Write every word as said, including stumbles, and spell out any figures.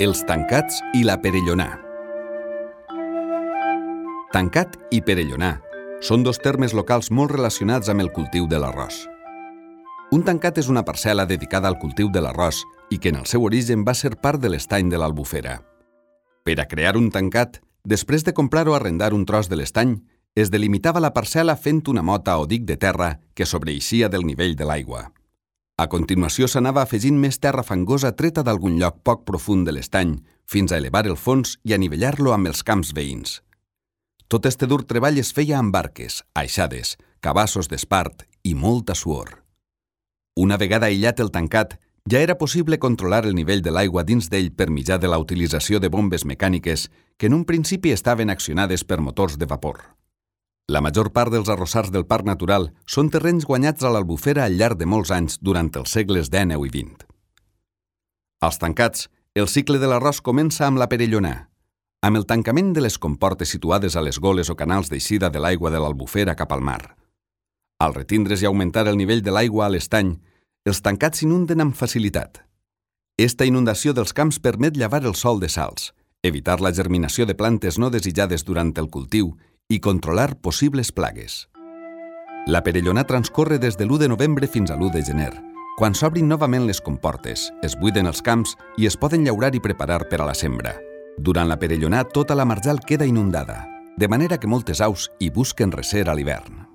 Els tancats i la perellonà. Tancat i perellonà són dos termes locals molt relacionats amb el cultiu de l'arròs. Un tancat és una parcel·la dedicada al cultiu de l'arròs i que en el seu origen va ser part de l'estany de l'Albufera. Per a crear un tancat, després de comprar o arrendar un tros de l'estany, es delimitava la parcel·la fent una mota o dic de terra que sobreeixia del nivell de l'aigua. A continuació s'anava afegint més terra fangosa treta d'algun lloc poc profund de l'estany, fins a elevar el fons i anivellar-lo amb els camps veïns. Tot este dur treball es feia amb barques, aixades, cabassos d'espart i molta suor. Una vegada aïllat el tancat, ja era possible controlar el nivell de l'aigua dins d'ell per mitjà de la utilització de bombes mecàniques que en un principi estaven accionades per motors de vapor. La major part dels arrossars del Parc Natural són terrenys guanyats a l'Albufera al llarg de molts anys durant els segles dèneu i vint. Als tancats, el cicle de l'arròs comença amb la perellonà, amb el tancament de les comportes situades a les goles o canals d'eixida de l'aigua de l'Albufera cap al mar. Al retindre's i augmentar el nivell de l'aigua a l'estany, els tancats s'inunden amb facilitat. Esta inundació dels camps permet llevar el sòl de sals, evitar la germinació de plantes no desitjades durant el cultiu i controlar possibles plagues. La perellonà transcorre des de l'u de novembre fins a l'u de gener, quan s'obrin novament les comportes, es buiden els camps i es poden llaurar i preparar per a la sembra. Durant la perellonà tota la marjal queda inundada, de manera que moltes aus hi busquen recer a l'hivern.